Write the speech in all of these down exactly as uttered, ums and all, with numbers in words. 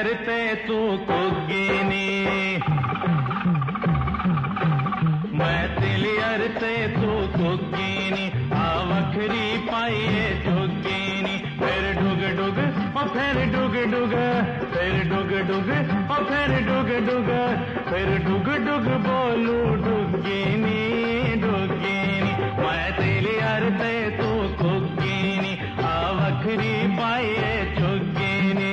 अरते तू कुगिनी मैं तिली अरते तू कुगिनी आ वखरी पाइए चुगिनी फिर डुग डुग और फिर डुग डुग फिर डुग डुग और फिर डुग डुग फिर डुग डुग बोलू डुगिनी डुगिनी मैं तिली अरते तू कुगिनी आ वखरी पाइए चुगिनी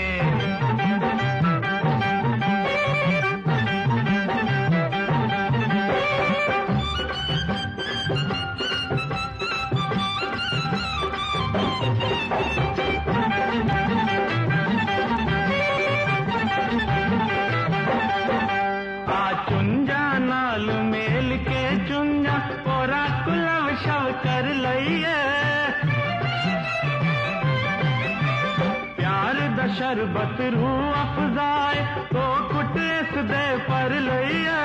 कर लइए प्यार द शरबत रू अफजाए तो कुटेस दे पर लइए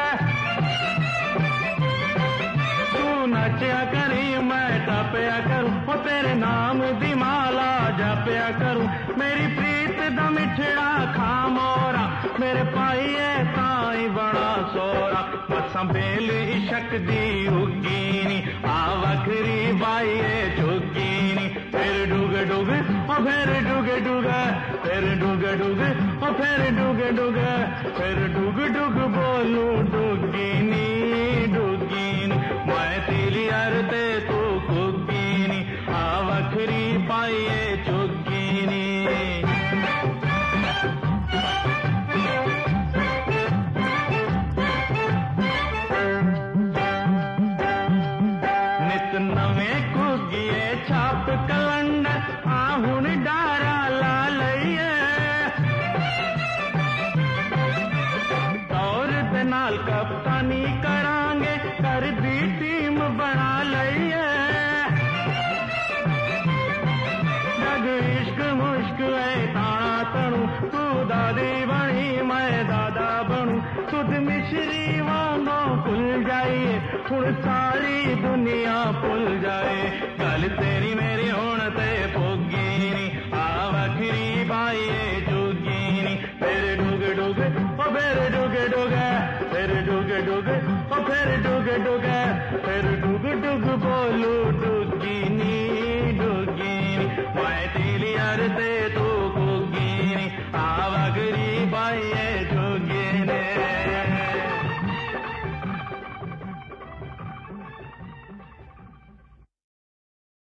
तू नचया करी मैं टपया करूं वो तेरे नाम दी माला जपया करूं मेरी प्रीत दा मिठड़ा खा मोरा मेरे पाइए ताई बड़ा सोरा मसा बेल इशक दी उगीनी आ वखरी बाइए चुगीनी फिर डुग डुग और फिर डुग डुग फिर डुग डुग और फिर डुग डुग फिर डुग डुग बोलू डुगीनी डुगीनी मैं तिली अरते तू कुगीनी आ वखरी पाइए चुगीनी छाप कलंडर आहुन डारा ला लइए दौर दे नाल कप्तानी करांगे कर दी टीम बना लइए जग इश्क मुश्क है ताना तणु तू दादी बनी मैं दादा बनू सुध मिश्री वांगो खुल जाइए हुण सारी दुनिया भुल जाए गल तेरी मेरी